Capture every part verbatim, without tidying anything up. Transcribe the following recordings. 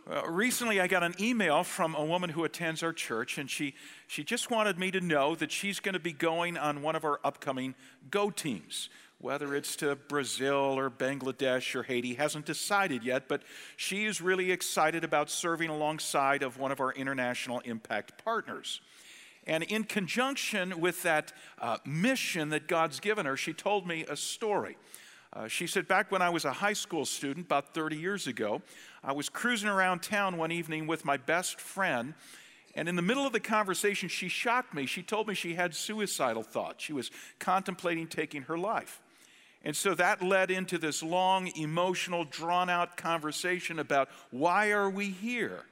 Uh, recently, I got an email from a woman who attends our church, and she, she just wanted me to know that she's going to be going on one of our upcoming Go teams. Whether it's to Brazil or Bangladesh or Haiti, hasn't decided yet, but she is really excited about serving alongside of one of our international impact partners. And in conjunction with that uh, mission that God's given her, she told me a story. Uh, she said, back when I was a high school student, about thirty years ago, I was cruising around town one evening with my best friend, and in the middle of the conversation, she shocked me. She told me she had suicidal thoughts. She was contemplating taking her life. And so that led into this long, emotional, drawn-out conversation about why are we here?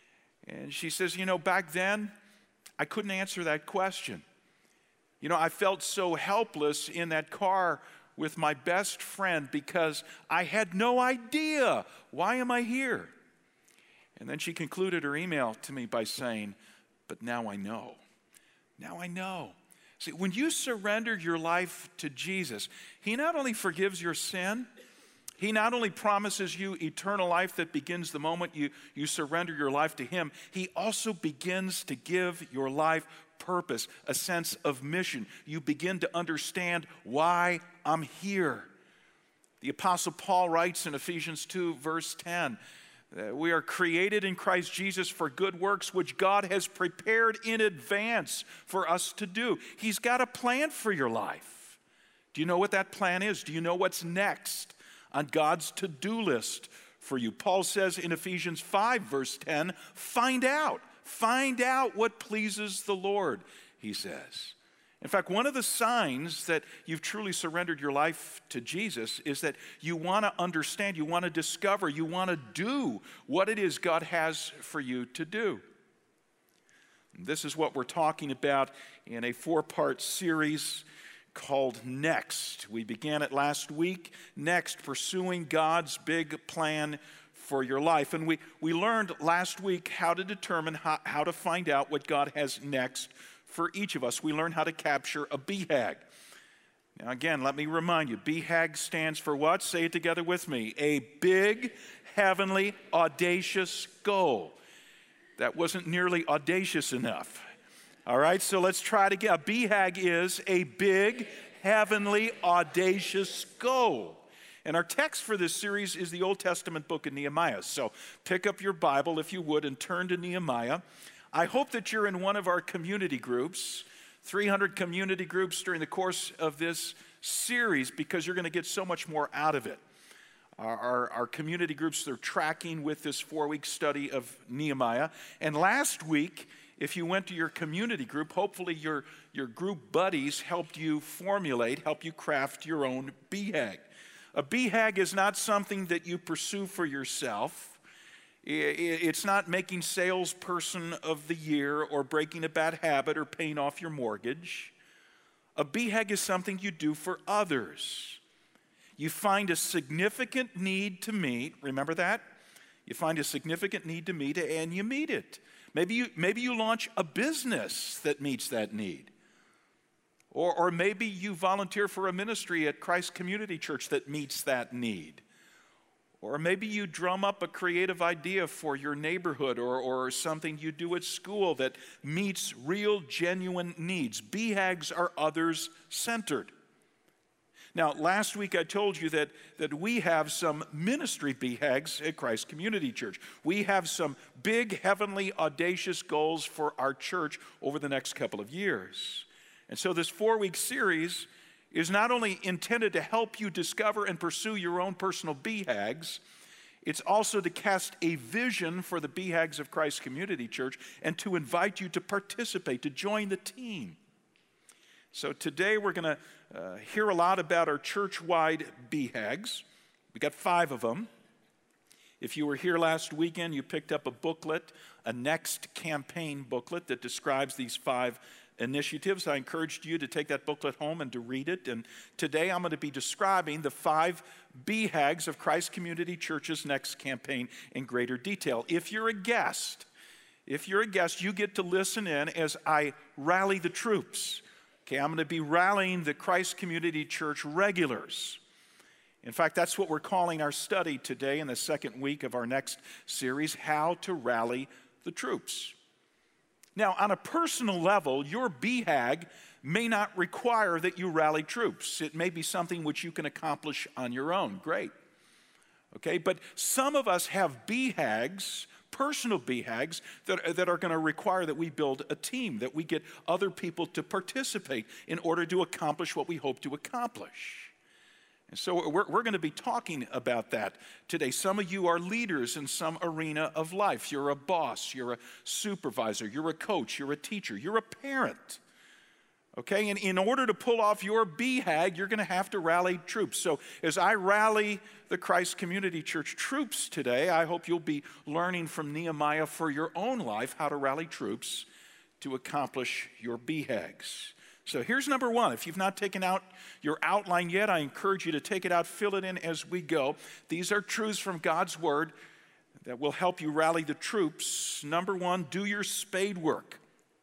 And she says, you know, back then, I couldn't answer that question. You know, I felt so helpless in that car with my best friend because I had no idea, why am I here? And then she concluded her email to me by saying, but now I know. Now I know. See, when you surrender your life to Jesus, He not only forgives your sin, He not only promises you eternal life that begins the moment you, you surrender your life to Him, He also begins to give your life purpose, a sense of mission. You begin to understand why I'm here. The Apostle Paul writes in Ephesians two, verse ten, that we are created in Christ Jesus for good works, which God has prepared in advance for us to do. He's got a plan for your life. Do you know what that plan is? Do you know what's next on God's to-do list for you? Paul says in Ephesians five, verse ten, find out. Find out what pleases the Lord, he says. In fact, one of the signs that you've truly surrendered your life to Jesus is that you want to understand, you want to discover, you want to do what it is God has for you to do. This is what we're talking about in a four-part series called Next. We began it last week, Next, pursuing God's big plan for your life. And we, we learned last week how to determine how, how to find out what God has next for each of us. We learned how to capture a B HAG. Now again, let me remind you, B HAG stands for what? Say it together with me. A big, heavenly, audacious goal. That wasn't nearly audacious enough. All right, so let's try it again. A B HAG is a big, heavenly, audacious goal. And our text for this series is the Old Testament book of Nehemiah. So pick up your Bible, if you would, and turn to Nehemiah. I hope that you're in one of our community groups, three hundred community groups during the course of this series, because you're going to get so much more out of it. Our, our, our community groups, they're tracking with this four-week study of Nehemiah. And last week, if you went to your community group, hopefully your, your group buddies helped you formulate, help you craft your own B HAG. A B HAG is not something that you pursue for yourself. It's not making salesperson of the year or breaking a bad habit or paying off your mortgage. A B HAG is something you do for others. You find a significant need to meet. Remember that? You find a significant need to meet and you meet it. Maybe you, maybe you launch a business that meets that need. Or, or maybe you volunteer for a ministry at Christ Community Church that meets that need. Or maybe you drum up a creative idea for your neighborhood or, or something you do at school that meets real, genuine needs. B HAGs are others-centered. Now, last week I told you that, that we have some ministry B HAGs at Christ Community Church. We have some big, heavenly, audacious goals for our church over the next couple of years. And so this four-week series is not only intended to help you discover and pursue your own personal B HAGs, it's also to cast a vision for the B HAGs of Christ Community Church and to invite you to participate, to join the team. So today we're going to uh, hear a lot about our church-wide B HAGs. We got five of them. If you were here last weekend, you picked up a booklet, a Next campaign booklet that describes these five initiatives. I encouraged you to take that booklet home and to read it. And today I'm going to be describing the five B HAGs of Christ Community Church's Next campaign in greater detail. If you're a guest, if you're a guest, you get to listen in as I rally the troops. Okay, I'm going to be rallying the Christ Community Church regulars. In fact, that's what we're calling our study today in the second week of our next series, How to Rally the Troops. Now, on a personal level, your B HAG may not require that you rally troops. It may be something which you can accomplish on your own. Great. Okay, but some of us have B HAGs, personal B HAGs, that, that are going to require that we build a team, that we get other people to participate in order to accomplish what we hope to accomplish. And so we're, we're going to be talking about that today. Some of you are leaders in some arena of life. You're a boss, you're a supervisor, you're a coach, you're a teacher, you're a parent. Okay, and in order to pull off your B HAG, you're going to have to rally troops. So as I rally the Christ Community Church troops today, I hope you'll be learning from Nehemiah for your own life how to rally troops to accomplish your B HAGs. So here's number one. If you've not taken out your outline yet, I encourage you to take it out, fill it in as we go. These are truths from God's Word that will help you rally the troops. Number one, do your spade work.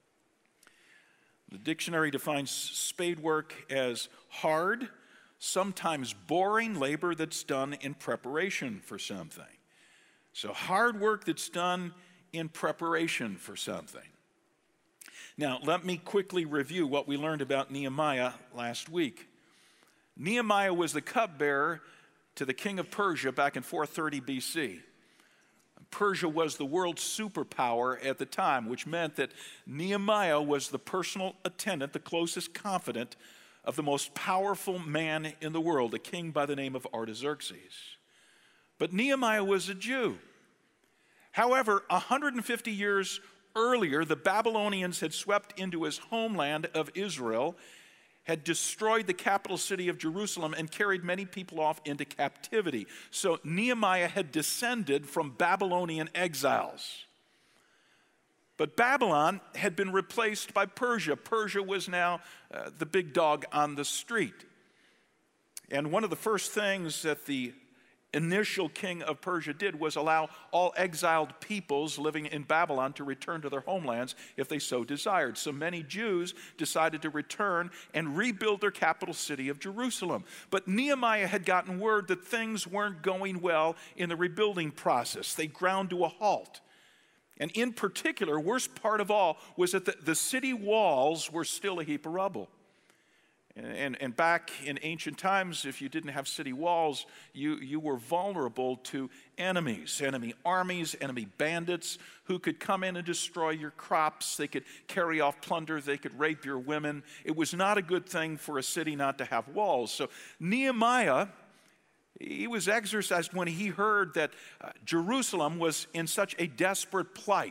The dictionary defines spade work as hard, sometimes boring labor that's done in preparation for something. So hard work that's done in preparation for something. Now, let me quickly review what we learned about Nehemiah last week. Nehemiah was the cupbearer to the king of Persia back in four thirty B C. Persia was the world's superpower at the time, which meant that Nehemiah was the personal attendant, the closest confidant of the most powerful man in the world, a king by the name of Artaxerxes. But Nehemiah was a Jew. However, one hundred fifty years earlier, the Babylonians had swept into his homeland of Israel, had destroyed the capital city of Jerusalem, and carried many people off into captivity. So Nehemiah had descended from Babylonian exiles. But Babylon had been replaced by Persia. Persia was now uh, the big dog on the street. And one of the first things that the initial king of Persia did was allow all exiled peoples living in Babylon to return to their homelands if they so desired. So many Jews decided to return and rebuild their capital city of Jerusalem. But Nehemiah had gotten word that things weren't going well in the rebuilding process. They ground to a halt. And in particular, worst part of all was that the, the city walls were still a heap of rubble. And, and back in ancient times, if you didn't have city walls, you, you were vulnerable to enemies, enemy armies, enemy bandits who could come in and destroy your crops. They could carry off plunder. They could rape your women. It was not a good thing for a city not to have walls. So Nehemiah, he was exercised when he heard that uh, Jerusalem was in such a desperate plight.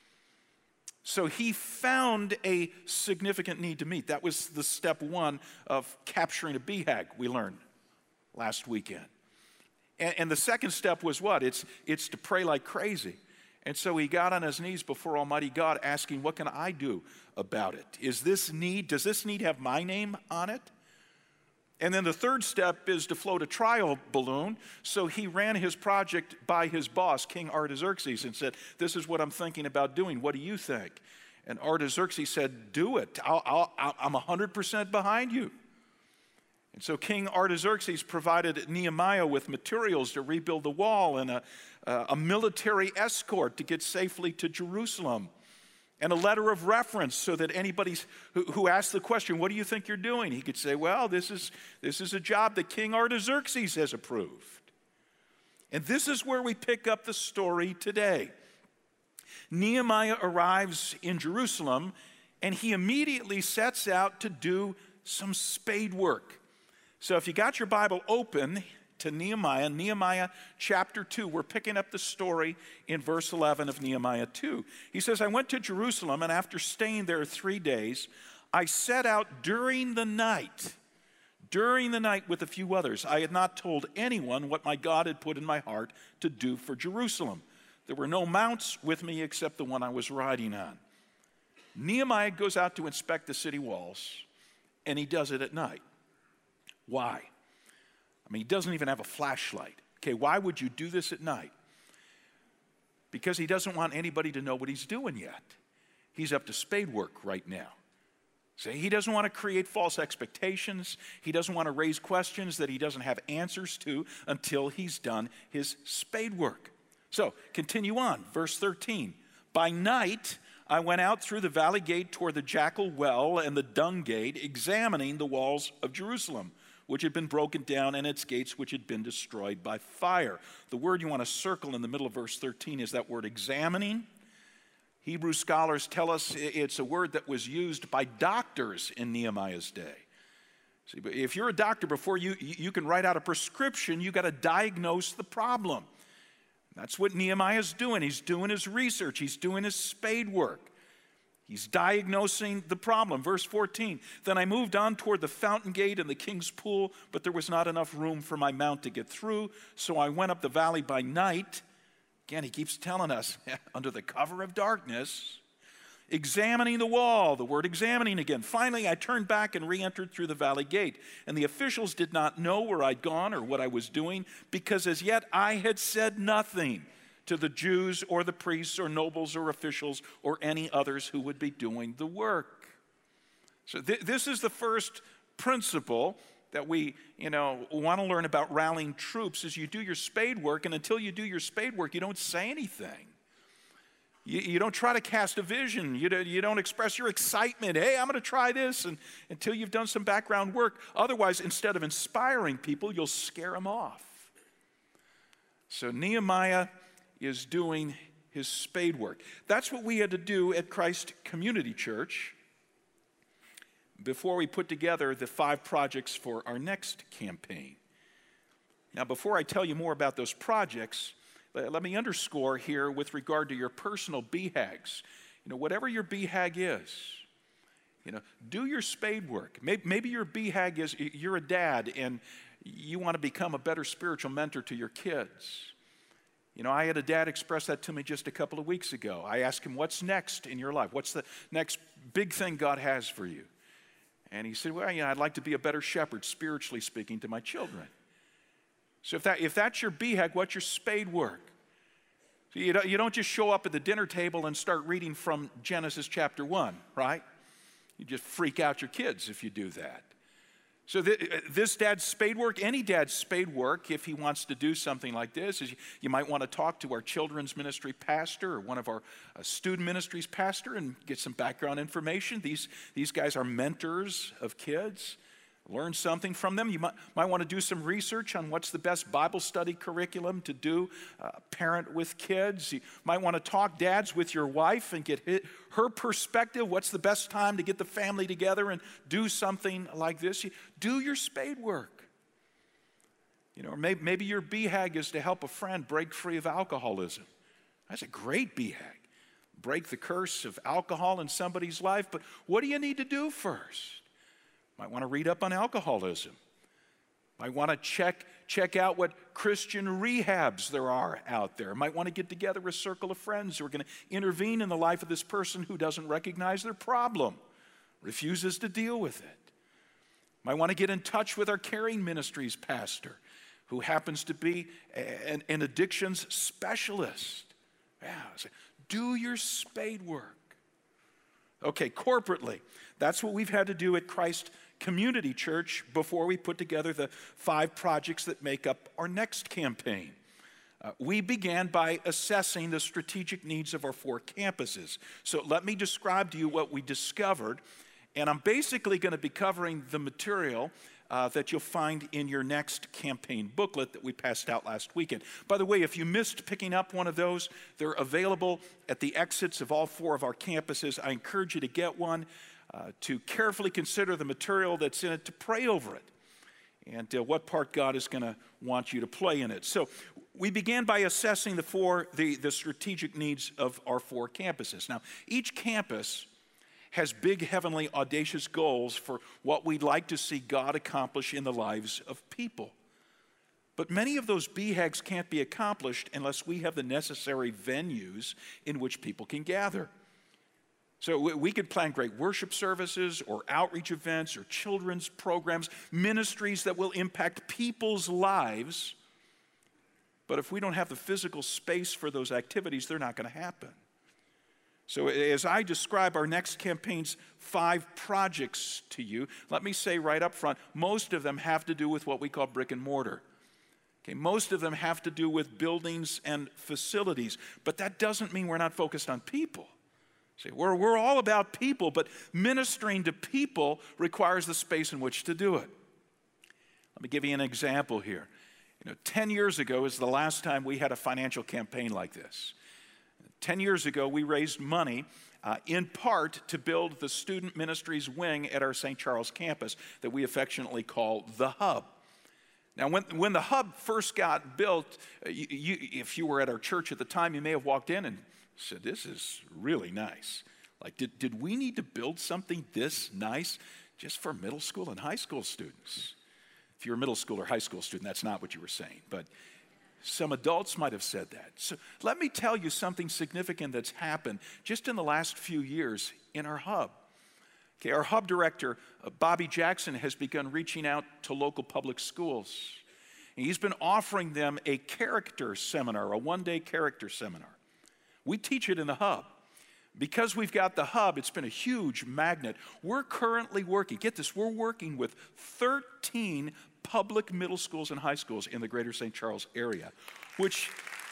So he found a significant need to meet. That was the step one of capturing a B HAG we learned last weekend. And, and the second step was what? It's, it's to pray like crazy. And so he got on his knees before Almighty God asking, what can I do about it? Is this need, does this need have my name on it? And then the third step is to float a trial balloon. So he ran his project by his boss, King Artaxerxes, and said, this is what I'm thinking about doing. What do you think? And Artaxerxes said, do it. I'll, I'll, I'm one hundred percent behind you. And so King Artaxerxes provided Nehemiah with materials to rebuild the wall and a, a military escort to get safely to Jerusalem. And a letter of reference so that anybody who, who asked the question, what do you think you're doing? He could say, well, this is, this is a job that King Artaxerxes has approved. And this is where we pick up the story today. Nehemiah arrives in Jerusalem, and he immediately sets out to do some spade work. So if you got your Bible open to Nehemiah, Nehemiah chapter two. We're picking up the story in verse eleven of Nehemiah two. He says, I went to Jerusalem, and after staying there three days, I set out during the night, during the night with a few others. I had not told anyone what my God had put in my heart to do for Jerusalem. There were no mounts with me except the one I was riding on. Nehemiah goes out to inspect the city walls, and he does it at night. Why? I mean, he doesn't even have a flashlight. Okay, why would you do this at night? Because he doesn't want anybody to know what he's doing yet. He's up to spade work right now. So he doesn't want to create false expectations. He doesn't want to raise questions that he doesn't have answers to until he's done his spade work. So continue on, verse thirteen. By night I went out through the valley gate toward the Jackal Well and the Dung Gate, examining the walls of Jerusalem, which had been broken down, and its gates which had been destroyed by fire. The word you want to circle in the middle of verse thirteen is that word examining. Hebrew scholars tell us it's a word that was used by doctors in Nehemiah's day. See, but if you're a doctor, before you, you can write out a prescription, you got to diagnose the problem. That's what Nehemiah's doing. He's doing his research. He's doing his spade work. He's diagnosing the problem. Verse fourteen, then I moved on toward the fountain gate and the king's pool, but there was not enough room for my mount to get through, so I went up the valley by night. Again, he keeps telling us, under the cover of darkness, examining the wall, the word examining again. Finally, I turned back and re-entered through the valley gate, and the officials did not know where I'd gone or what I was doing, because as yet I had said nothing to the Jews or the priests or nobles or officials or any others who would be doing the work. So th- this is the first principle that we, you know, want to learn about rallying troops is you do your spade work, and until you do your spade work, you don't say anything. You, you don't try to cast a vision. You, do, you don't express your excitement. Hey, I'm going to try this, and, until you've done some background work. Otherwise, instead of inspiring people, you'll scare them off. So Nehemiah is doing his spade work. That's what we had to do at Christ Community Church before we put together the five projects for our next campaign. Now, before I tell you more about those projects, let me underscore here with regard to your personal B HAGs. You know, whatever your B HAG is, you know, do your spade work. Maybe, maybe your B HAG is you're a dad and you want to become a better spiritual mentor to your kids. You know, I had a dad express that to me just a couple of weeks ago. I asked him, what's next in your life? What's the next big thing God has for you? And he said, well, you know, I'd like to be a better shepherd, spiritually speaking, to my children. So if, that, if that's your B HAG, what's your spade work? So you, don't, you don't just show up at the dinner table and start reading from Genesis chapter one, right? You just freak out your kids if you do that. So th- this dad's spade work, any dad's spade work, if he wants to do something like this, is you, you might want to talk to our children's ministry pastor or one of our uh, student ministries pastor and get some background information. These, these guys are mentors of kids. Learn something from them. You might, might want to do some research on what's the best Bible study curriculum to do, uh, parent with kids. You might want to talk, dads, with your wife and get hit, her perspective. What's the best time to get the family together and do something like this? You, do your spade work. You know, or maybe, maybe your B HAG is to help a friend break free of alcoholism. That's a great B HAG. Break the curse of alcohol in somebody's life. But what do you need to do first? Might want to read up on alcoholism. Might want to check, check out what Christian rehabs there are out there. Might want to get together a circle of friends who are going to intervene in the life of this person who doesn't recognize their problem, refuses to deal with it. Might want to get in touch with our caring ministries pastor who happens to be an, an addictions specialist. Yeah, so do your spade work. Okay, corporately, that's what we've had to do at Christ Community Church before we put together the five projects that make up our next campaign. Uh, we began by assessing the strategic needs of our four campuses. So let me describe to you what we discovered, and I'm basically going to be covering the material uh, that you'll find in your next campaign booklet that we passed out last weekend. By the way, if you missed picking up one of those, they're available at the exits of all four of our campuses. I encourage you to get one, uh, to carefully consider the material that's in it, to pray over it, and uh, what part God is going to want you to play in it. So we began by assessing the four, the, the strategic needs of our four campuses. Now, each campus has big, heavenly, audacious goals for what we'd like to see God accomplish in the lives of people. But many of those B HAGs can't be accomplished unless we have the necessary venues in which people can gather. So we could plan great worship services or outreach events or children's programs, ministries that will impact people's lives. But if we don't have the physical space for those activities, they're not going to happen. So as I describe our next campaign's five projects to you, let me say right up front, most of them have to do with what we call brick and mortar. Okay, most of them have to do with buildings and facilities, but that doesn't mean we're not focused on people. See, we're, we're all about people, but ministering to people requires the space in which to do it. Let me give you an example here. You know, ten years ago is the last time we had a financial campaign like this. Ten years ago, we raised money uh, in part to build the student ministries wing at our Saint Charles campus that we affectionately call the Hub. Now, when, when the Hub first got built, uh, you, you, if you were at our church at the time, you may have walked in and said, this is really nice. Like, did, did we need to build something this nice just for middle school and high school students? If you're a middle school or high school student, that's not what you were saying, but some adults might have said that. So let me tell you something significant that's happened just in the last few years in our Hub. Okay, our Hub director, uh, Bobby Jackson, has begun reaching out to local public schools. And he's been offering them a character seminar, a one-day character seminar. We teach it in the Hub. Because we've got the Hub, it's been a huge magnet. We're currently working, get this, we're working with thirteen public middle schools and high schools in the greater Saint Charles area, which,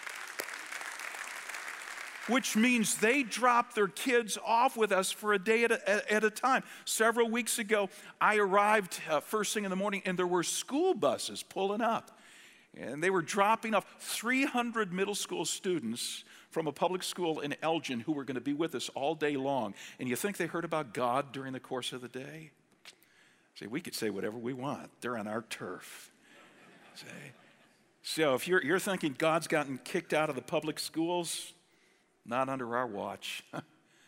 which means they drop their kids off with us for a day at a, at a time. Several weeks ago, I arrived uh, first thing in the morning, and there were school buses pulling up. And they were dropping off three hundred middle school students from a public school in Elgin who were going to be with us all day long. And you think they heard about God during the course of the day? See, we could say whatever we want. They're on our turf. See? So if you're, you're thinking God's gotten kicked out of the public schools, not under our watch. Yeah,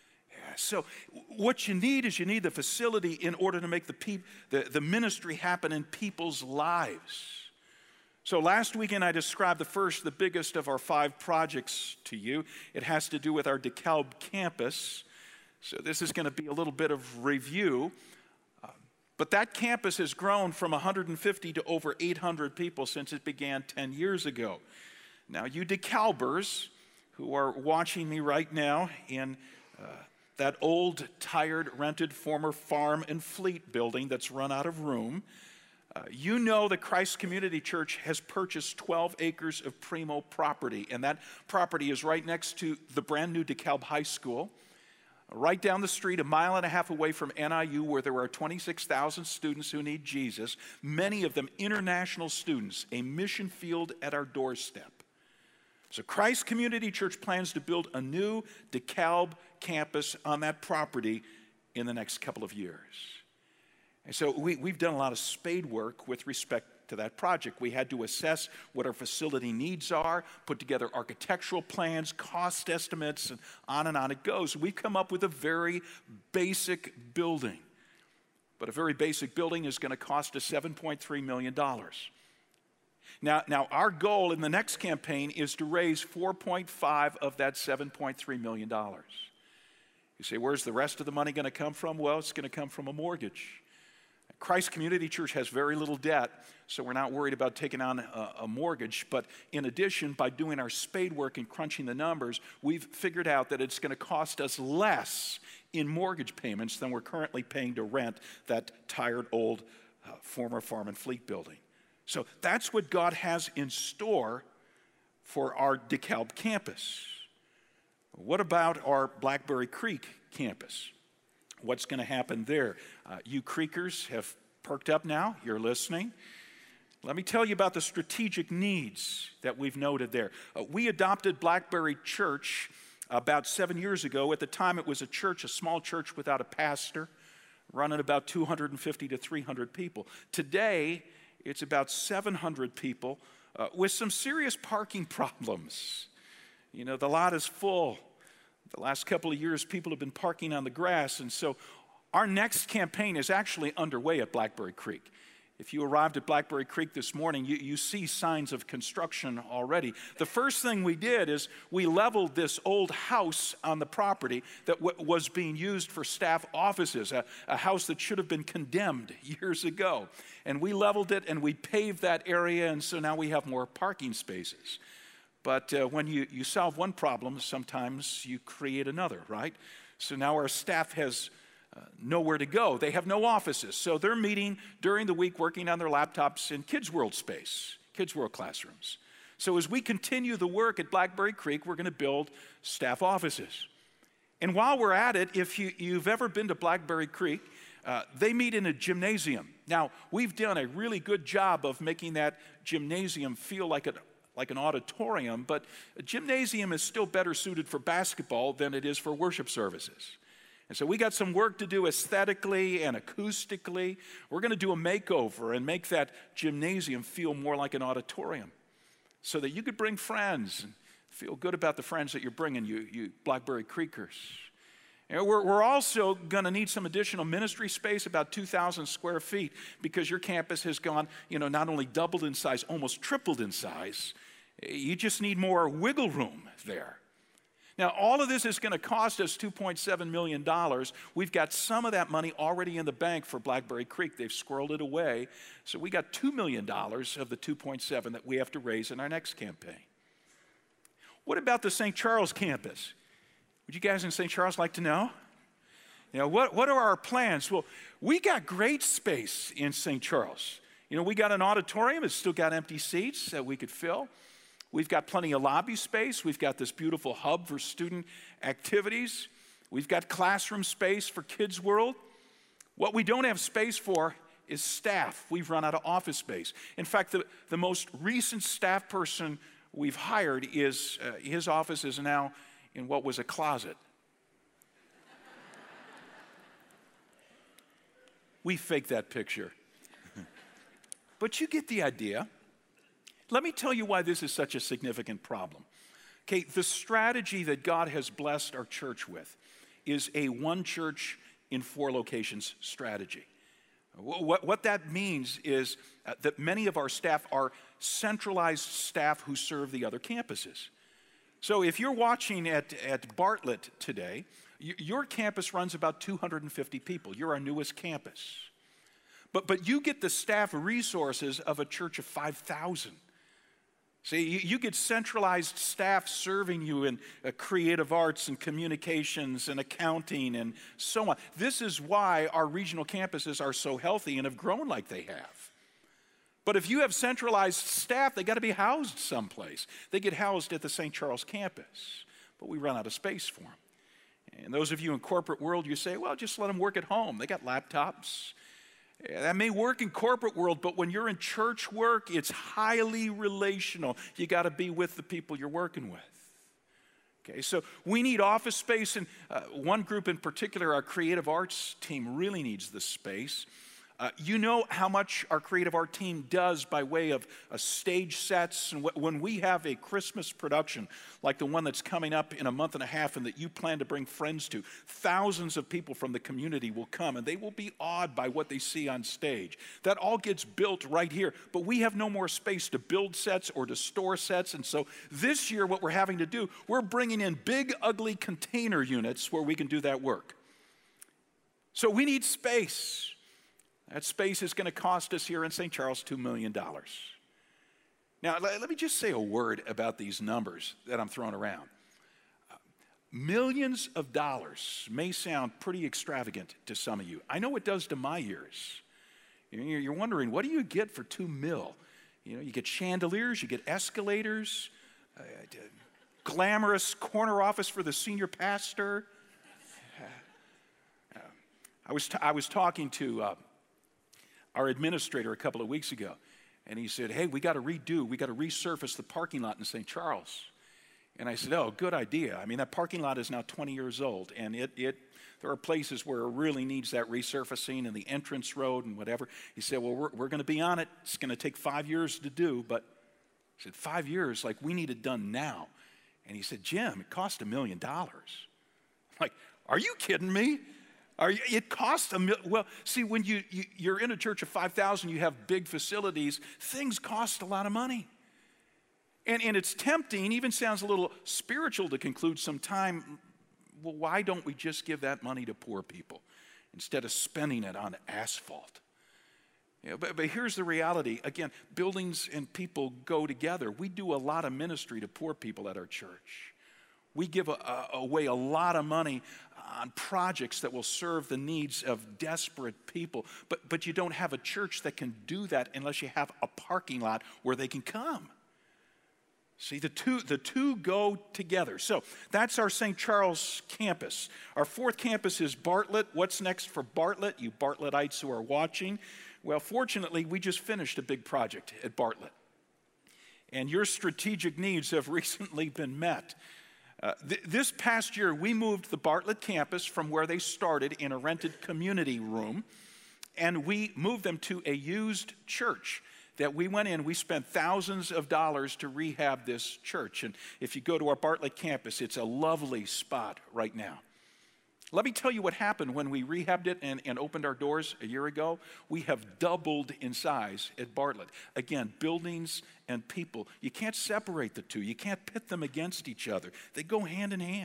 so what you need is you need the facility in order to make the, peop- the, the ministry happen in people's lives. So last weekend I described the first, the biggest of our five projects to you. It has to do with our DeKalb campus. So this is going to be a little bit of review. Uh, but that campus has grown from one hundred fifty to over eight hundred people since it began ten years ago. Now you DeKalbers who are watching me right now in uh, that old, tired, rented former farm and fleet building that's run out of room, Uh, you know that Christ Community Church has purchased twelve acres of primo property, and that property is right next to the brand new DeKalb High School, right down the street, a mile and a half away from N I U, where there are twenty-six thousand students who need Jesus, many of them international students, a mission field at our doorstep. So Christ Community Church plans to build a new DeKalb campus on that property in the next couple of years. And so we, we've done a lot of spade work with respect to that project. We had to assess what our facility needs are, put together architectural plans, cost estimates, and on and on it goes. We've come up with a very basic building. But a very basic building is going to cost us seven point three million dollars. Now, now, our goal in the next campaign is to raise four point five of that seven point three million dollars. You say, where's the rest of the money going to come from? Well, it's going to come from a mortgage. Christ Community Church has very little debt, so we're not worried about taking on a, a mortgage. But in addition, by doing our spade work and crunching the numbers, we've figured out that it's going to cost us less in mortgage payments than we're currently paying to rent that tired old uh, former farm and fleet building. So that's what God has in store for our DeKalb campus. What about our Blackberry Creek campus? What's going to happen there? Uh, you Creekers have perked up now. You're listening. Let me tell you about the strategic needs that we've noted there. Uh, we adopted Blackberry Church about seven years ago. At the time, it was a church, a small church without a pastor, running about two hundred fifty to three hundred people. Today, it's about seven hundred people uh, with some serious parking problems. You know, the lot is full. The last couple of years, people have been parking on the grass, and so our next campaign is actually underway at Blackberry Creek. If you arrived at Blackberry Creek this morning, you, you see signs of construction already. The first thing we did is we leveled this old house on the property that w- was being used for staff offices, a, a house that should have been condemned years ago. And we leveled it and we paved that area, and so now we have more parking spaces. But uh, when you, you solve one problem, sometimes you create another, right? So now our staff has uh, nowhere to go. They have no offices. So they're meeting during the week, working on their laptops in Kids World space, Kids World classrooms. So as we continue the work at Blackberry Creek, we're going to build staff offices. And while we're at it, if you, you've ever been to Blackberry Creek, uh, they meet in a gymnasium. Now, we've done a really good job of making that gymnasium feel like a like an auditorium, but a gymnasium is still better suited for basketball than it is for worship services. And so we got some work to do aesthetically and acoustically. We're going to do a makeover and make that gymnasium feel more like an auditorium so that you could bring friends and feel good about the friends that you're bringing, you, you Blackberry Creekers. And we're, we're also going to need some additional ministry space, about two thousand square feet, because your campus has gone, you know, not only doubled in size, almost tripled in size. You just need more wiggle room there. Now, all of this is going to cost us two point seven million dollars. We've got some of that money already in the bank for Blackberry Creek. They've squirreled it away. So we got two million dollars of the two point seven that we have to raise in our next campaign. What about the Saint Charles campus? Would you guys in Saint Charles like to know? You know, what, what are our plans? Well, we got great space in Saint Charles. You know, we got an auditorium. It's still got empty seats that we could fill. We've got plenty of lobby space. We've got this beautiful hub for student activities. We've got classroom space for Kids World. What we don't have space for is staff. We've run out of office space. In fact, the, the most recent staff person we've hired is, uh, his office is now in what was a closet. We faked that picture. But you get the idea. Let me tell you why this is such a significant problem. Okay, the strategy that God has blessed our church with is a one church in four locations strategy. What, what that means is uh, that many of our staff are centralized staff who serve the other campuses. So if you're watching at, at Bartlett today, y- your campus runs about two hundred fifty people. You're our newest campus. But, but you get the staff resources of a church of five thousand. See, you, you get centralized staff serving you in uh, creative arts and communications and accounting and so on. This is why our regional campuses are so healthy and have grown like they have. But if you have centralized staff, they got to be housed someplace. They get housed at the Saint Charles campus, but we run out of space for them. And those of you in corporate world, you say, well, just let them work at home. They got laptops. That may work in corporate world, but when you're in church work, it's highly relational. You got to be with the people you're working with. Okay, so we need office space, and uh, one group in particular, our creative arts team, really needs the space. Uh, you know how much our creative art team does by way of uh, stage sets. And wh- when we have a Christmas production, like the one that's coming up in a month and a half and that you plan to bring friends to, thousands of people from the community will come and they will be awed by what they see on stage. That all gets built right here. But we have no more space to build sets or to store sets. And so this year what we're having to do, we're bringing in big, ugly container units where we can do that work. So we need space. That space is going to cost us here in Saint Charles two million dollars. Now, let me just say a word about these numbers that I'm throwing around. Uh, millions of dollars may sound pretty extravagant to some of you. I know it does to my ears. You're wondering, what do you get for two mil? You know, you get chandeliers, you get escalators, uh, glamorous corner office for the senior pastor. Uh, I was, t- I was talking to Uh, our administrator a couple of weeks ago, and he said, hey, we got to redo, we got to resurface the parking lot in Saint Charles. And I said, oh, good idea. I mean, that parking lot is now twenty years old, and it, it there are places where it really needs that resurfacing and the entrance road and whatever. He said, well, we're, we're going to be on it. It's going to take five years to do, but I said, five years? Like, we need it done now. And he said, Jim, it cost a million dollars. I'm like, are you kidding me? Are you, it costs a million. Well, see, when you, you, you're in a church of five thousand, you have big facilities, things cost a lot of money. And, and it's tempting, even sounds a little spiritual to conclude sometime, well, why don't we just give that money to poor people instead of spending it on asphalt? You know, but, but here's the reality. Again, buildings and people go together. We do a lot of ministry to poor people at our church. We give a, a, away a lot of money on projects that will serve the needs of desperate people. But, but you don't have a church that can do that unless you have a parking lot where they can come. See, the two, the two go together. So that's our Saint Charles campus. Our fourth campus is Bartlett. What's next for Bartlett, you Bartlettites who are watching? Well, fortunately, we just finished a big project at Bartlett. And your strategic needs have recently been met. Uh, th- this past year, we moved the Bartlett campus from where they started in a rented community room, and we moved them to a used church that we went in. We spent thousands of dollars to rehab this church. And if you go to our Bartlett campus, it's a lovely spot right now. Let me tell you what happened when we rehabbed it and, and opened our doors a year ago. We have doubled in size at Bartlett. Again, buildings and people. You can't separate the two. You can't pit them against each other. They go hand in hand.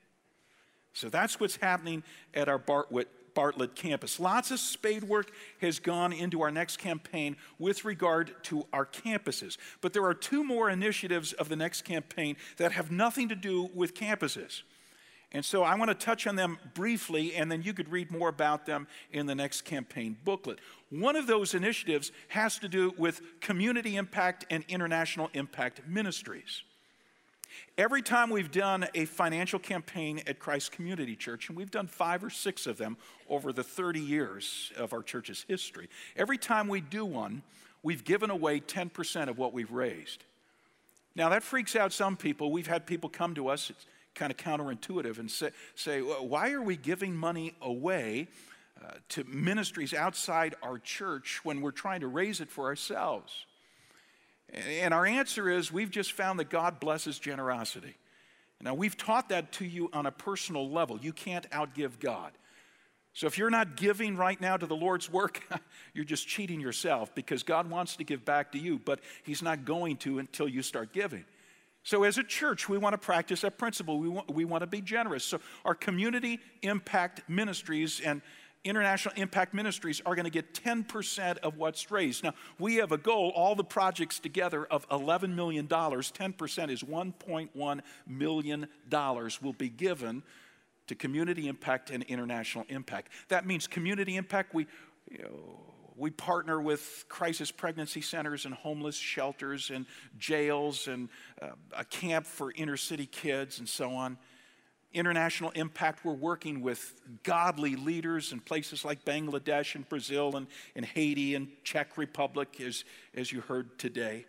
So that's what's happening at our Bartlett, Bartlett campus. Lots of spade work has gone into our next campaign with regard to our campuses. But there are two more initiatives of the next campaign that have nothing to do with campuses. And so I want to touch on them briefly, and then you could read more about them in the next campaign booklet. One of those initiatives has to do with community impact and international impact ministries. Every time we've done a financial campaign at Christ Community Church, and we've done five or six of them over the thirty years of our church's history, every time we do one, we've given away ten percent of what we've raised. Now, that freaks out some people. We've had people come to us, it's kind of counterintuitive, and say, say well, why are we giving money away uh, to ministries outside our church when we're trying to raise it for ourselves? And our answer is, we've just found that God blesses generosity. Now, we've taught that to you on a personal level. You can't outgive God. So if you're not giving right now to the Lord's work, you're just cheating yourself, because God wants to give back to you, but He's not going to until you start giving. So as a church, we want to practice that principle. We want, we want to be generous. So our community impact ministries and international impact ministries are going to get ten percent of what's raised. Now, we have a goal, all the projects together, of eleven million dollars. ten percent is one point one million dollars will be given to community impact and international impact. That means community impact, we, you know, we partner with crisis pregnancy centers and homeless shelters and jails and uh, a camp for inner city kids and so on. International impact, we're working with godly leaders in places like Bangladesh and Brazil and, and Haiti and Czech Republic, as, as you heard today.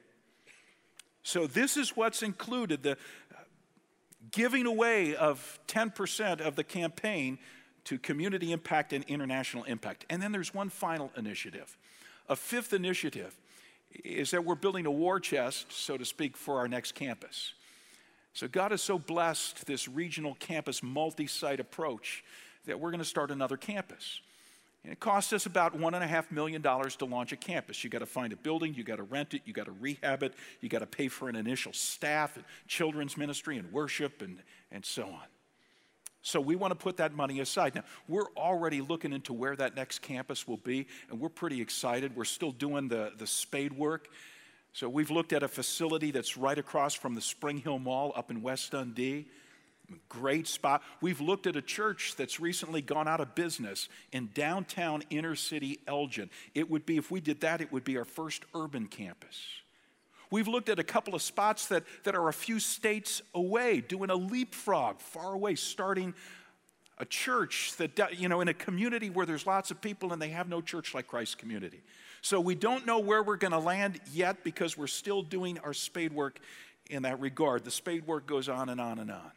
So this is what's included, the giving away of ten percent of the campaign to community impact and international impact. And then there's one final initiative. A fifth initiative is that we're building a war chest, so to speak, for our next campus. So God has so blessed this regional campus multi-site approach that we're going to start another campus. And it costs us about one and a half million dollars to launch a campus. You got to find a building, you got to rent it, you got to rehab it, you got to pay for an initial staff and children's ministry and worship and, and so on. So we want to put that money aside. Now, we're already looking into where that next campus will be, and we're pretty excited. We're still doing the, the spade work. So we've looked at a facility that's right across from the Spring Hill Mall up in West Dundee. Great spot. We've looked at a church that's recently gone out of business in downtown inner city Elgin. It would be, if we did that, it would be our first urban campus. We've looked at a couple of spots that, that are a few states away, doing a leapfrog far away, starting a church that, you know, in a community where there's lots of people and they have no church like Christ Community. So we don't know where we're going to land yet, because we're still doing our spade work in that regard. The spade work goes on and on and on.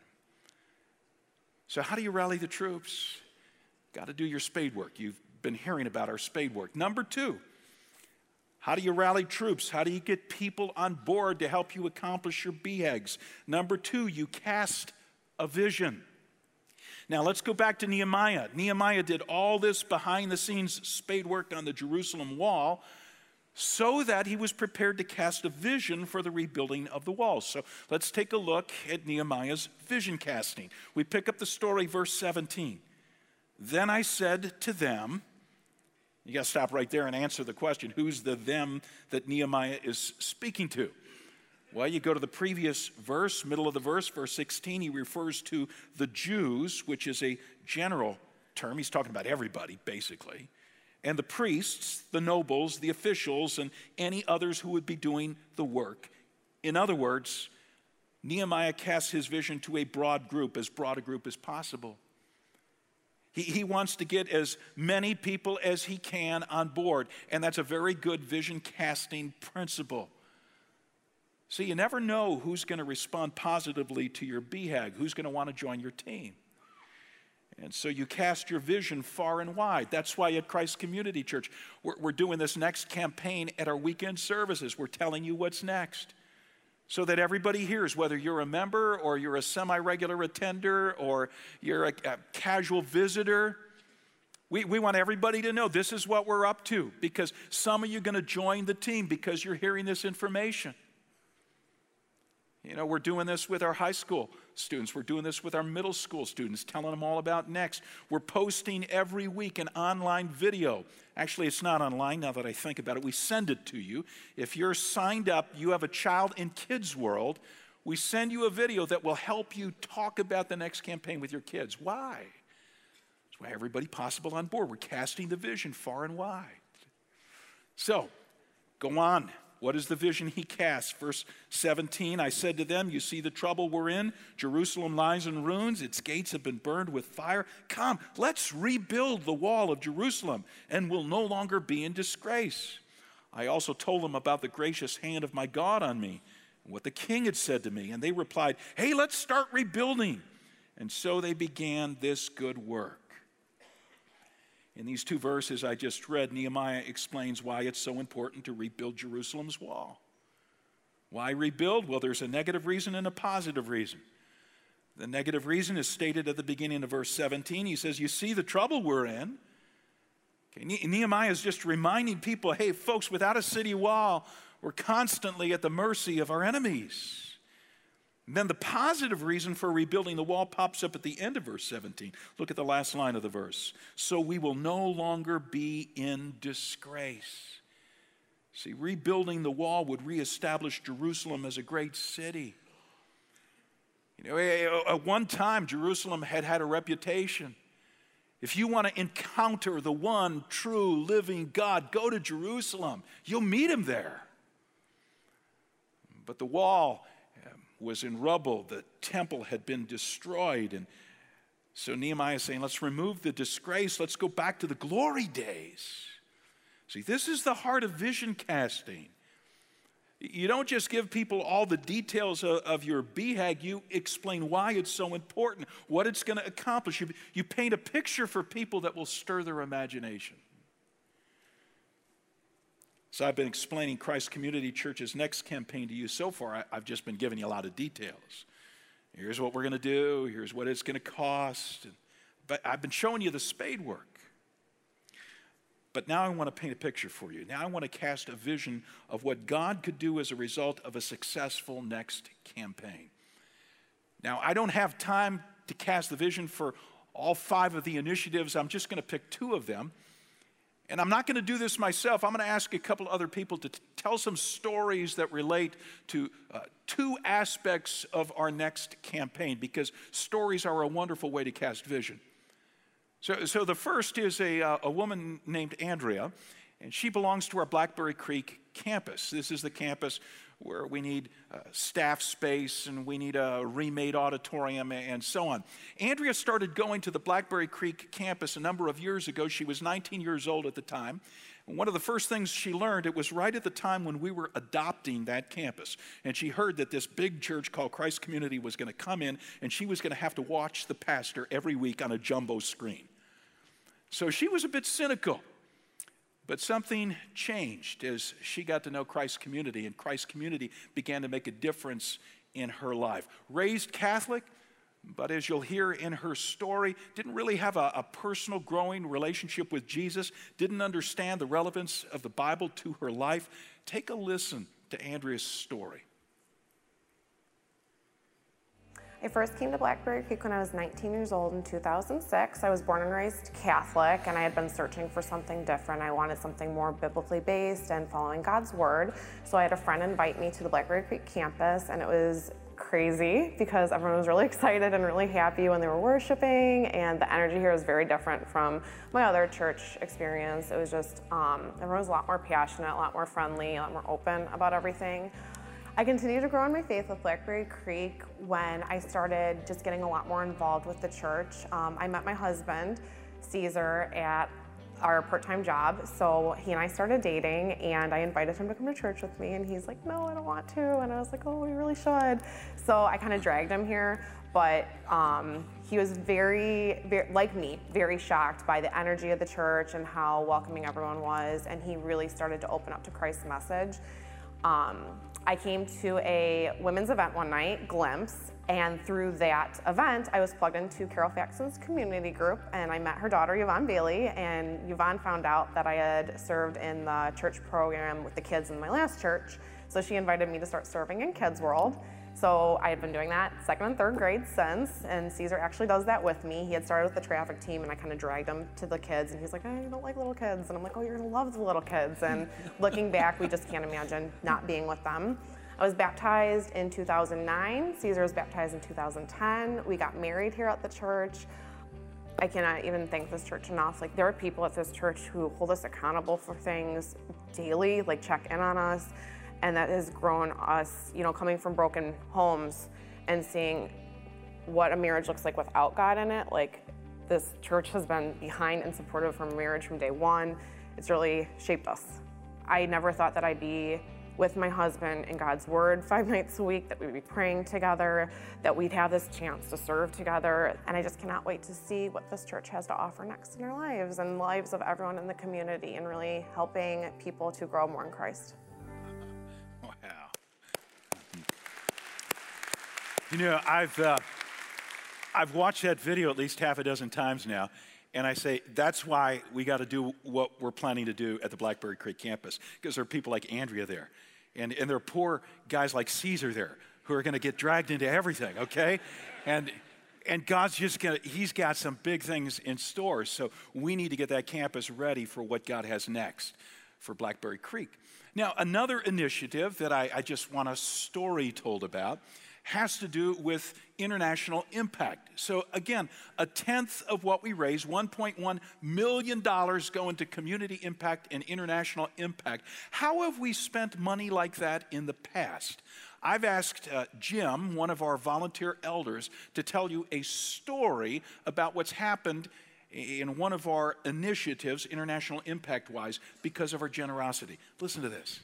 So how do you rally the troops? Got to do your spade work. You've been hearing about our spade work. Number two, how do you rally troops? How do you get people on board to help you accomplish your B H A Gs? Number two, you cast a vision. Now let's go back to Nehemiah. Nehemiah did all this behind the scenes spade work on the Jerusalem wall so that he was prepared to cast a vision for the rebuilding of the walls. So let's take a look at Nehemiah's vision casting. We pick up the story, verse seventeen. Then I said to them, You got to stop right there and answer the question, who's the them that Nehemiah is speaking to? Well, you go to the previous verse, middle of the verse, verse sixteen, he refers to the Jews, which is a general term. He's talking about everybody, basically. And the priests, the nobles, the officials, and any others who would be doing the work. In other words, Nehemiah casts his vision to a broad group, as broad a group as possible. He, he wants to get as many people as he can on board, and that's a very good vision casting principle. See, you never know who's going to respond positively to your B HAG, who's going to want to join your team. And so you cast your vision far and wide. That's why at Christ Community Church, we're, we're doing this next campaign at our weekend services. We're telling you what's next, so that everybody hears, whether you're a member or you're a semi-regular attender or you're a, a casual visitor. We, we want everybody to know this is what we're up to, because some of you are going to join the team because you're hearing this information. You know, we're doing this with our high school students. We're doing this with our middle school students, telling them all about Next. We're posting every week an online video. Actually, it's not online now that I think about it. We send it to you. If you're signed up, you have a child in Kids World, we send you a video that will help you talk about the Next campaign with your kids. Why? That's why everybody possible on board. We're casting the vision far and wide. So, go on. What is the vision he casts? Verse seventeen, I said to them, you see the trouble we're in? Jerusalem lies in ruins. Its gates have been burned with fire. Come, let's rebuild the wall of Jerusalem, and we'll no longer be in disgrace. I also told them about the gracious hand of my God on me, and what the king had said to me. And they replied, hey, let's start rebuilding. And so they began this good work. In these two verses I just read, Nehemiah explains why it's so important to rebuild Jerusalem's wall. Why rebuild? Well, there's a negative reason and a positive reason. The negative reason is stated at the beginning of verse seventeen. He says, you see the trouble we're in. Okay, Nehemiah is just reminding people, hey, folks, without a city wall, we're constantly at the mercy of our enemies. And then the positive reason for rebuilding the wall pops up at the end of verse seventeen. Look at the last line of the verse. So we will no longer be in disgrace. See, rebuilding the wall would reestablish Jerusalem as a great city. You know, at one time, Jerusalem had had a reputation. If you want to encounter the one true living God, go to Jerusalem. You'll meet him there. But the wall was in rubble. The temple had been destroyed. And so Nehemiah is saying, let's remove the disgrace. Let's go back to the glory days. See, this is the heart of vision casting. You don't just give people all the details of, of your B HAG. You explain why it's so important, what it's going to accomplish. You, you paint a picture for people that will stir their imagination. So I've been explaining Christ Community Church's Next campaign to you so far. I, I've just been giving you a lot of details. Here's what we're going to do. Here's what it's going to cost. But I've been showing you the spade work. But now I want to paint a picture for you. Now I want to cast a vision of what God could do as a result of a successful Next campaign. Now, I don't have time to cast the vision for all five of the initiatives. I'm just going to pick two of them. And I'm not going to do this myself. I'm going to ask a couple other people to t- tell some stories that relate to uh, two aspects of our Next campaign, because stories are a wonderful way to cast vision. So, so the first is a, uh, a woman named Andrea, and she belongs to our Blackberry Creek campus. This is the campus where we need uh, staff space and we need a remade auditorium and so on. Andrea started going to the Blackberry Creek campus a number of years ago. She was nineteen years old at the time. And one of the first things she learned, it was right at the time when we were adopting that campus. And she heard that this big church called Christ Community was going to come in, and she was going to have to watch the pastor every week on a jumbo screen. So she was a bit cynical. But something changed as she got to know Christ Community, and Christ Community began to make a difference in her life. Raised Catholic, but as you'll hear in her story, didn't really have a, a personal growing relationship with Jesus, didn't understand the relevance of the Bible to her life. Take a listen to Andrea's story. I first came to Blackberry Creek when I was nineteen years old in two thousand six. I was born and raised Catholic, and I had been searching for something different. I wanted something more biblically based and following God's word. So I had a friend invite me to the Blackberry Creek campus, and it was crazy because everyone was really excited and really happy when they were worshiping, and the energy here was very different from my other church experience. It was just, um, everyone was a lot more passionate, a lot more friendly, a lot more open about everything. I continued to grow in my faith with Blackberry Creek when I started just getting a lot more involved with the church. Um, I met my husband, Caesar, at our part-time job, so he and I started dating, and I invited him to come to church with me, and he's like, no, I don't want to, and I was like, oh, we really should. So I kind of dragged him here, but um, he was very, very, like me, very shocked by the energy of the church and how welcoming everyone was, and he really started to open up to Christ's message. Um, I came to a women's event one night, Glimpse, and through that event, I was plugged into Carol Faxon's community group, and I met her daughter, Yvonne Bailey, and Yvonne found out that I had served in the church program with the kids in my last church, so she invited me to start serving in Kids World. So I had been doing that second and third grade since, and Caesar actually does that with me. He had started with the traffic team, and I kind of dragged him to the kids, and he's like, I don't like little kids, and I'm like, oh, you're gonna love the little kids, and looking back, we just can't imagine not being with them. I was baptized in two thousand nine, Caesar was baptized in two thousand ten, we got married here at the church. I cannot even thank this church enough. Like, there are people at this church who hold us accountable for things daily, like check in on us, and that has grown us, you know, coming from broken homes and seeing what a marriage looks like without God in it. Like, this church has been behind and supportive from marriage from day one. It's really shaped us. I never thought that I'd be with my husband in God's word five nights a week, that we'd be praying together, that we'd have this chance to serve together. And I just cannot wait to see what this church has to offer next in our lives and the lives of everyone in the community, and really helping people to grow more in Christ. Wow. You know, I've, uh, I've watched that video at least half a dozen times now, and I say, that's why we got to do what we're planning to do at the Blackberry Creek campus, because there are people like Andrea there, and, and there are poor guys like Caesar there who are going to get dragged into everything, okay? And, and God's just going to, he's got some big things in store, so we need to get that campus ready for what God has next for Blackberry Creek. Now, another initiative that I, I just want a story told about has to do with international impact. So again, a tenth of what we raise, one point one million dollars, go into community impact and international impact. How have we spent money like that in the past? I've asked uh, Jim, one of our volunteer elders, to tell you a story about what's happened in one of our initiatives, international impact-wise, because of our generosity. Listen to this.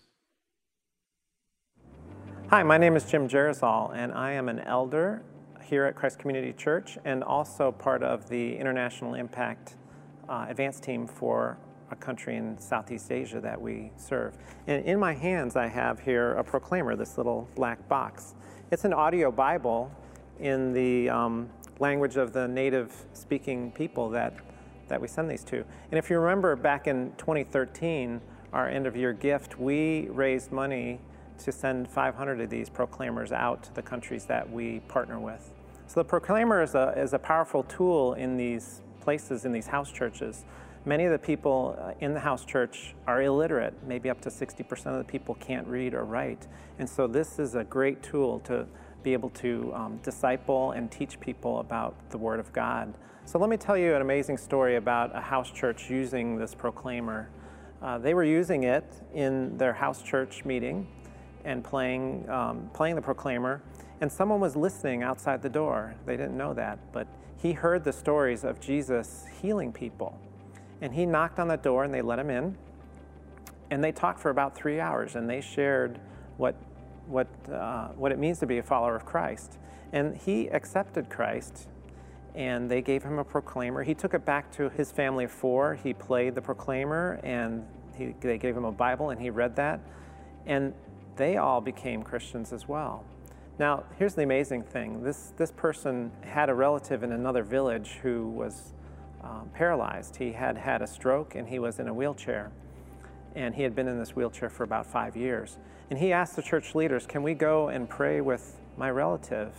Hi, my name is Jim Jarazal, and I am an elder here at Christ Community Church and also part of the International Impact uh, Advance Team for a country in Southeast Asia that we serve. And in my hands, I have here a proclaimer, this little black box. It's an audio Bible in the um, language of the native-speaking people that, that we send these to. And if you remember, back in twenty thirteen, our end-of-year gift, we raised money to send five hundred of these proclaimers out to the countries that we partner with. So the proclaimer is a, is a powerful tool in these places, in these house churches. Many of the people in the house church are illiterate. Maybe up to sixty percent of the people can't read or write. And so this is a great tool to be able to um, disciple and teach people about the Word of God. So let me tell you an amazing story about a house church using this proclaimer. Uh, they were using it in their house church meeting and playing, um, playing the proclaimer, and someone was listening outside the door. They didn't know that, but he heard the stories of Jesus healing people. And he knocked on the door and they let him in, and they talked for about three hours, and they shared what, what, uh, what it means to be a follower of Christ. And he accepted Christ, and they gave him a proclaimer. He took it back to his family of four. He played the proclaimer, and he, they gave him a Bible, and he read that. And they all became Christians as well. Now, here's the amazing thing. This, this person had a relative in another village who was um, paralyzed. He had had a stroke, and he was in a wheelchair. And he had been in this wheelchair for about five years. And he asked the church leaders, can we go and pray with my relative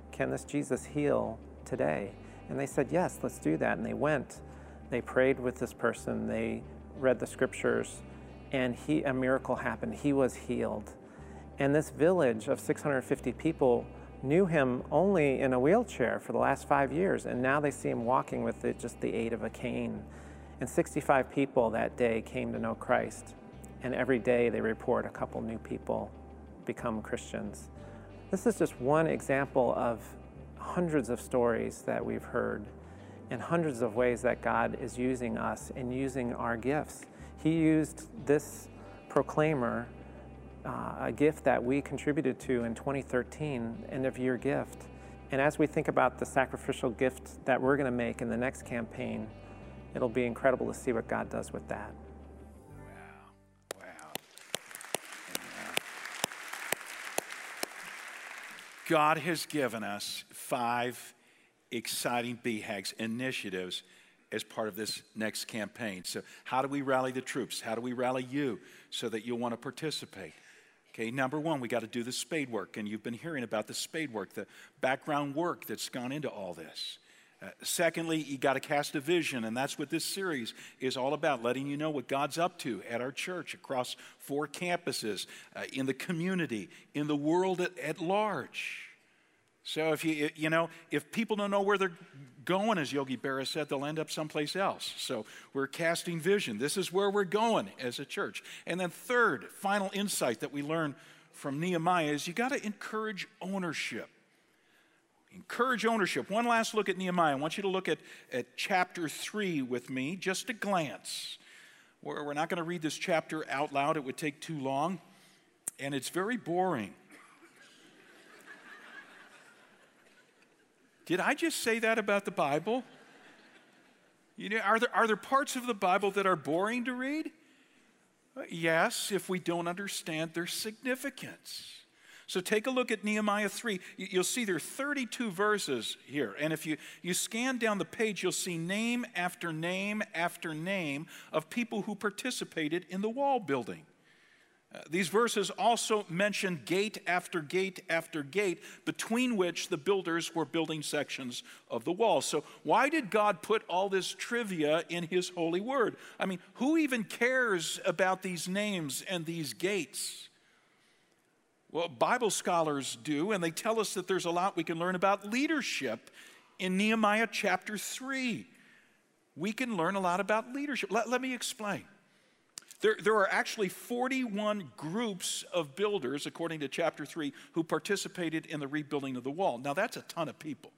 can this Jesus heal today? And they said, yes, let's do that. And they went, they prayed with this person, they read the scriptures, and he, a miracle happened. He was healed. And this village of six hundred fifty people knew him only in a wheelchair for the last five years, and now they see him walking with the, just the aid of a cane. And sixty-five people that day came to know Christ, and every day they report a couple new people become Christians. This is just one example of hundreds of stories that we've heard, and hundreds of ways that God is using us and using our gifts. He used this proclaimer, uh, a gift that we contributed to in twenty thirteen, end of year gift. And as we think about the sacrificial gift that we're going to make in the next campaign, it'll be incredible to see what God does with that. Wow. Wow. God has given us five exciting B HAGs initiatives as part of this next campaign. So how do we rally the troops? How do we rally you so that you'll want to participate? Okay, number one, we got to do the spade work, and you've been hearing about the spade work, the background work that's gone into all this. Uh, secondly, you got to cast a vision, and that's what this series is all about, letting you know what God's up to at our church across four campuses, uh, in the community, in the world at, at large. So if you, you know, if people don't know where they're going, as Yogi Berra said, they'll end up someplace else. So we're casting vision. This is where we're going as a church. And then third, final insight that we learn from Nehemiah is you got to encourage ownership. Encourage ownership. One last look at Nehemiah. I want you to look at, at chapter three with me, just a glance. We're, we're not going to read this chapter out loud. It would take too long. And it's very boring. Did I just say that about the Bible? You know, are there, are there parts of the Bible that are boring to read? Uh, yes, if we don't understand their significance. So take a look at Nehemiah three. You'll see there are thirty-two verses here. And if you, you scan down the page, you'll see name after name after name of people who participated in the wall building. Uh, these verses also mention gate after gate after gate between which the builders were building sections of the wall. So why did God put all this trivia in his holy word? I mean, who even cares about these names and these gates? Well, Bible scholars do, and they tell us that there's a lot we can learn about leadership in Nehemiah chapter three. We can learn a lot about leadership. Let, let me explain. There, there are actually forty-one groups of builders, according to chapter three, who participated in the rebuilding of the wall. Now, that's a ton of people.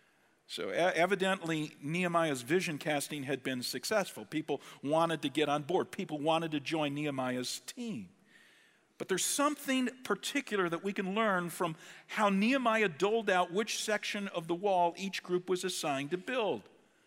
So evidently, Nehemiah's vision casting had been successful. People wanted to get on board. People wanted to join Nehemiah's team. But there's something particular that we can learn from how Nehemiah doled out which section of the wall each group was assigned to build.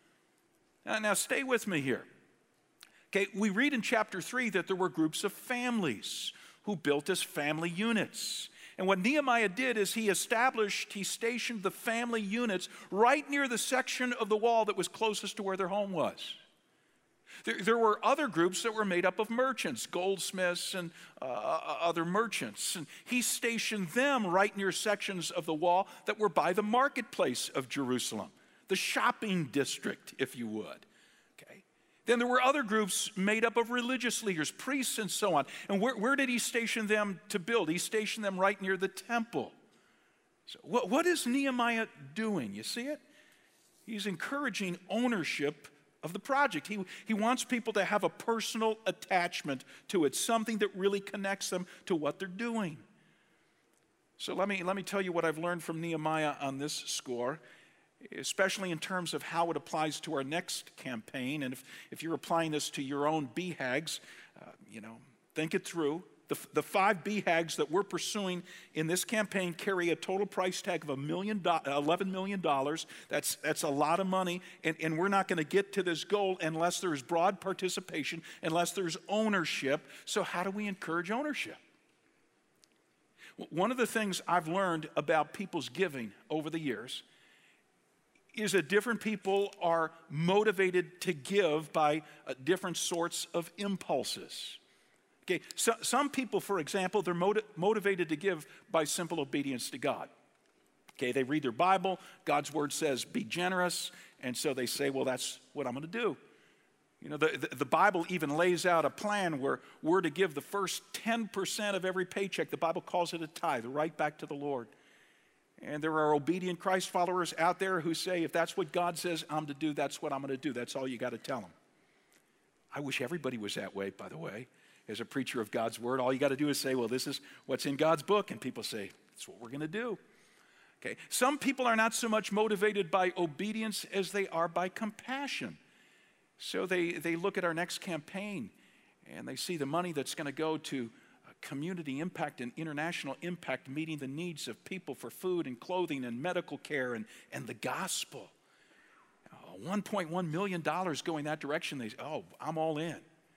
Now, now stay with me here. Okay, we read in chapter three that there were groups of families who built as family units. And what Nehemiah did is he established, he stationed the family units right near the section of the wall that was closest to where their home was. There, there were other groups that were made up of merchants, goldsmiths and uh, other merchants. And he stationed them right near sections of the wall that were by the marketplace of Jerusalem, the shopping district, if you would. Then there were other groups made up of religious leaders, priests, and so on. And where, where did he station them to build? He stationed them right near the temple. So what, what is Nehemiah doing? You see it? He's encouraging ownership of the project. He, he wants people to have a personal attachment to it, something that really connects them to what they're doing. So let me, let me tell you what I've learned from Nehemiah on this score, especially in terms of how it applies to our next campaign. And if, if you're applying this to your own B HAGs, uh, you know, think it through. The, the five B HAGs that we're pursuing in this campaign carry a total price tag of a million do- eleven million dollars. That's, that's a lot of money, and, and we're not going to get to this goal unless there's broad participation, unless there's ownership. So how do we encourage ownership? One of the things I've learned about people's giving over the years is that different people are motivated to give by uh, different sorts of impulses. Okay, so, some people, for example, they're motiv- motivated to give by simple obedience to God. Okay, they read their Bible. God's word says, be generous. And so they say, well, that's what I'm going to do. You know, the, the, the Bible even lays out a plan where we're to give the first ten percent of every paycheck. The Bible calls it a tithe, right back to the Lord. And there are obedient Christ followers out there who say, if that's what God says I'm to do, that's what I'm going to do. That's all you got to tell them. I wish everybody was that way, by the way. As a preacher of God's word, all you got to do is say, well, this is what's in God's book. And people say, that's what we're going to do. Okay. Some people are not so much motivated by obedience as they are by compassion. So they, they look at our next campaign and they see the money that's going to go to community impact and international impact, meeting the needs of people for food and clothing and medical care and, and the gospel. one point one million dollars going that direction. They say, oh, I'm all in.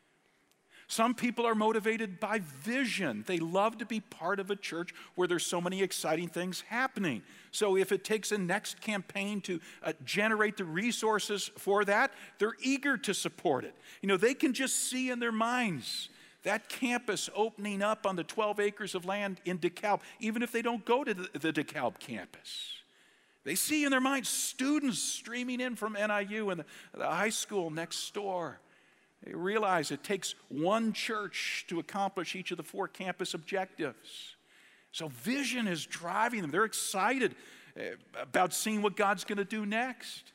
Some people are motivated by vision. They love to be part of a church where there's so many exciting things happening. So if it takes a next campaign to uh, generate the resources for that, they're eager to support it. You know, they can just see in their minds that campus opening up on the twelve acres of land in DeKalb, even if they don't go to the, the DeKalb campus. They see in their minds students streaming in from N I U and the, the high school next door. They realize it takes one church to accomplish each of the four campus objectives. So vision is driving them. They're excited about seeing what God's going to do next.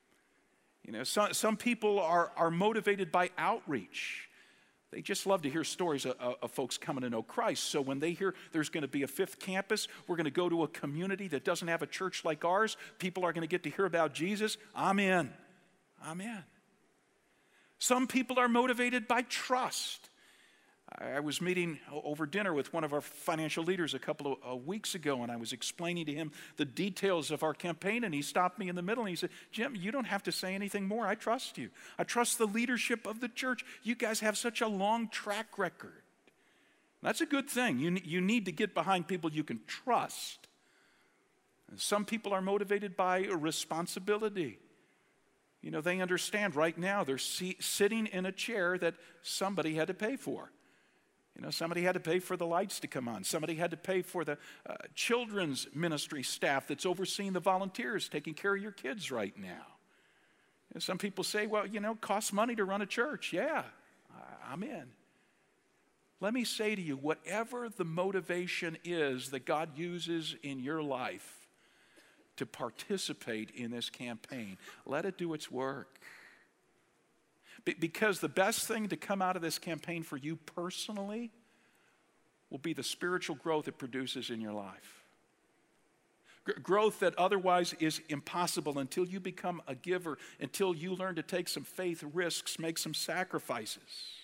You know, some, some people are, are motivated by outreach. They just love to hear stories of, of folks coming to know Christ. So when they hear there's going to be a fifth campus, we're going to go to a community that doesn't have a church like ours, people are going to get to hear about Jesus, I'm in. I'm in. Some people are motivated by trust. I was meeting over dinner with one of our financial leaders a couple of weeks ago, and I was explaining to him the details of our campaign, and he stopped me in the middle, and he said, Jim, you don't have to say anything more. I trust you. I trust the leadership of the church. You guys have such a long track record. That's a good thing. You, you need to get behind people you can trust. And some people are motivated by a responsibility. You know, they understand right now they're see, sitting in a chair that somebody had to pay for. You know, somebody had to pay for the lights to come on. Somebody had to pay for the uh, children's ministry staff that's overseeing the volunteers taking care of your kids right now. You know, some people say, well, you know, it costs money to run a church. Yeah, I'm in. Let me say to you, whatever the motivation is that God uses in your life to participate in this campaign, let it do its work. Be- because the best thing to come out of this campaign for you personally will be the spiritual growth it produces in your life. G- growth that otherwise is impossible until you become a giver, until you learn to take some faith risks, make some sacrifices.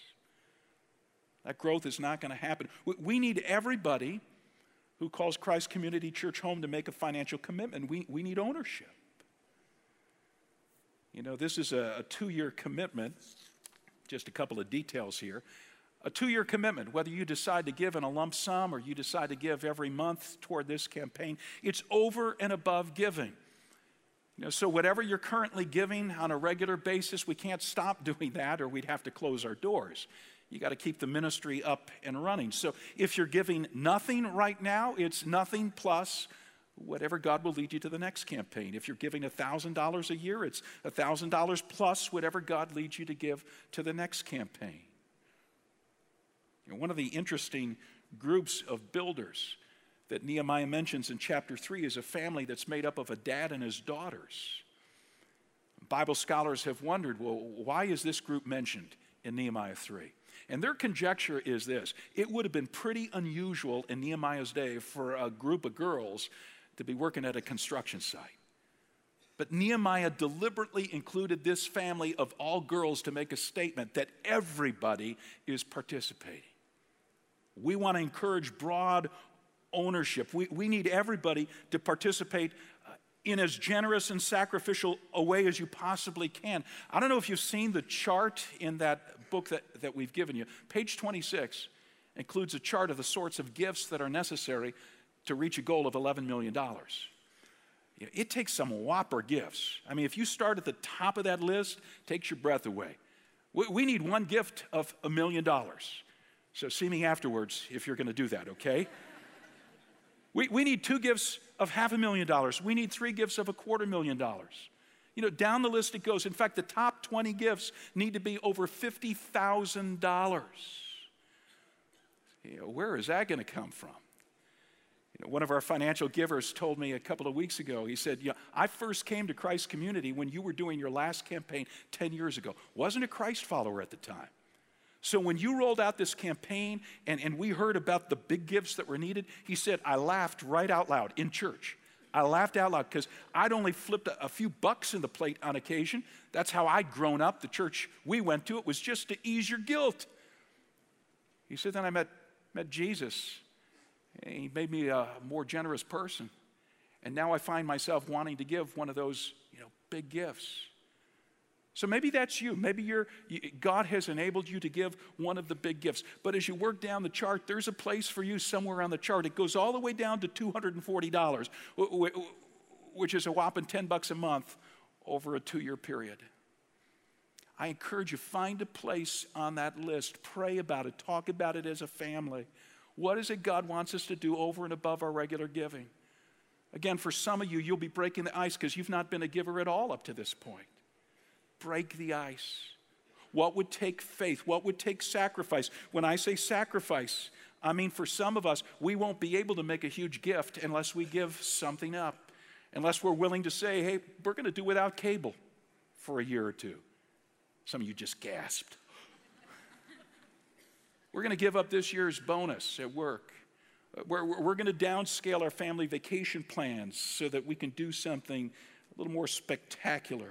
That growth is not going to happen. We, we need everybody who calls Christ Community Church home to make a financial commitment. We, we need ownership. You know, this is a, a two-year commitment. Just a couple of details here. A two-year commitment, whether you decide to give in a lump sum or you decide to give every month toward this campaign, it's over and above giving. You know, so whatever you're currently giving on a regular basis, we can't stop doing that or we'd have to close our doors. You got to keep the ministry up and running. So if you're giving nothing right now, it's nothing plus whatever God will lead you to the next campaign. If you're giving one thousand dollars a year, it's one thousand dollars plus whatever God leads you to give to the next campaign. You know, one of the interesting groups of builders that Nehemiah mentions in chapter three is a family that's made up of a dad and his daughters. Bible scholars have wondered, well, why is this group mentioned in Nehemiah three? And their conjecture is this: it would have been pretty unusual in Nehemiah's day for a group of girls to be working at a construction site. But Nehemiah deliberately included this family of all girls to make a statement that everybody is participating. We want to encourage broad ownership. We, we need everybody to participate in as generous and sacrificial a way as you possibly can. I don't know if you've seen the chart in that book that, that we've given you. Page twenty-six includes a chart of the sorts of gifts that are necessary to reach a goal of eleven million dollars. You know, it takes some whopper gifts. I mean, if you start at the top of that list, it takes your breath away. We, we need one gift of a million dollars. So see me afterwards if you're going to do that, okay? We, we need two gifts of half a million dollars. We need three gifts of a quarter million dollars. You know, down the list it goes. In fact, the top twenty gifts need to be over fifty thousand dollars. You know, where is that going to come from? You know, one of our financial givers told me a couple of weeks ago, he said, yeah, I first came to Christ Community when you were doing your last campaign ten years ago. Wasn't a Christ follower at the time. So when you rolled out this campaign and, and we heard about the big gifts that were needed, he said, I laughed right out loud in church. I laughed out loud because I'd only flipped a, a few bucks in the plate on occasion. That's how I'd grown up. The church we went to, it was just to ease your guilt. He said, then I met, met Jesus. And he made me a more generous person. And now I find myself wanting to give one of those, you know, big gifts. So maybe that's you. Maybe you're, God has enabled you to give one of the big gifts. But as you work down the chart, there's a place for you somewhere on the chart. It goes all the way down to two hundred forty dollars, which is a whopping ten bucks a month over a two-year period. I encourage you, find a place on that list. Pray about it. Talk about it as a family. What is it God wants us to do over and above our regular giving? Again, for some of you, you'll be breaking the ice because you've not been a giver at all up to this point. Break the ice. What would take faith? What would take sacrifice? When I say sacrifice, I mean for some of us, we won't be able to make a huge gift unless we give something up, unless we're willing to say, hey, we're going to do without cable for a year or two. Some of you just gasped. We're going to give up this year's bonus at work. We're, we're going to downscale our family vacation plans so that we can do something a little more spectacular.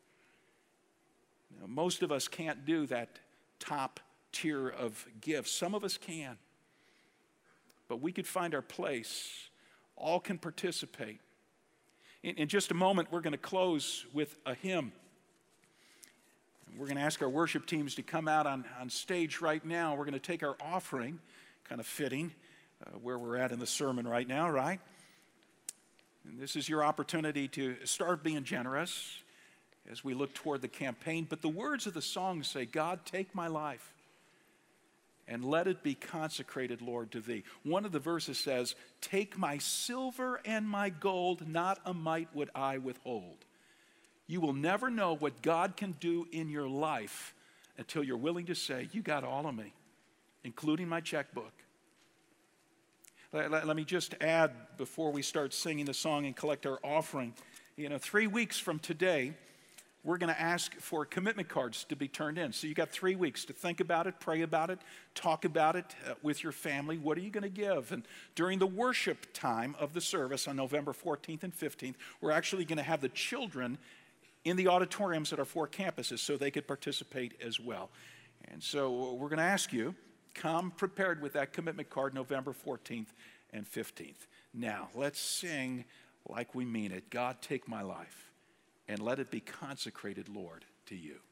Now, most of us can't do that top tier of gifts. Some of us can. But we could find our place. All can participate. In, in just a moment, we're going to close with a hymn. We're going to ask our worship teams to come out on, on stage right now. We're going to take our offering, kind of fitting uh, where we're at in the sermon right now, right? And this is your opportunity to start being generous as we look toward the campaign. But the words of the song say, God, take my life and let it be consecrated, Lord, to thee. One of the verses says, take my silver and my gold, not a mite would I withhold. You will never know what God can do in your life until you're willing to say, you got all of me, including my checkbook. Let, let, let me just add before we start singing the song and collect our offering. You know, three weeks from today, we're going to ask for commitment cards to be turned in. So you got three weeks to think about it, pray about it, talk about it uh, with your family. What are you going to give? And during the worship time of the service on November fourteenth and fifteenth, we're actually going to have the children in the auditoriums at our four campuses so they could participate as well. And so we're going to ask you, come prepared with that commitment card November fourteenth and fifteenth. Now, let's sing like we mean it. God, take my life and let it be consecrated, Lord, to you.